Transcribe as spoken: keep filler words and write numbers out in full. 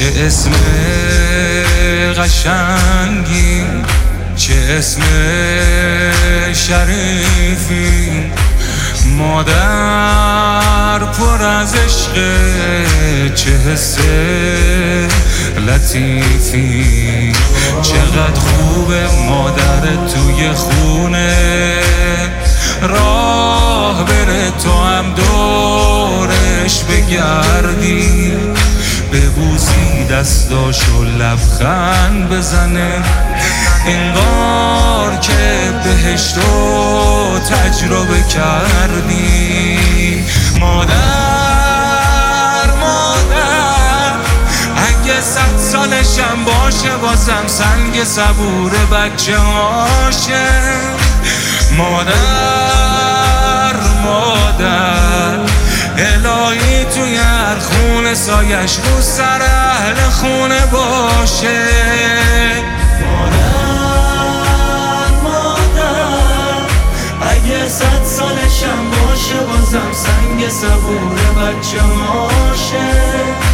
چه اسم قشنگی، چه اسم شریفی، مادر پر از عشق، چه حس لطیفی. چقدر خوبه مادر توی خونه، راه بره تو هم دورش بگردی، ببوسی دستاشو لبخند بزنه، انگار که بهشتو تجربه کردی. مادر مادر اگه صد سالشم باشه بازم سنگ صبور بچه هاشه. مادر مادر الهی توی هر خونه سایش رو سر اهل خونه باشه. مادر مادر اگه صد سالشم باشه بازم سنگ صبور بچه هاشه.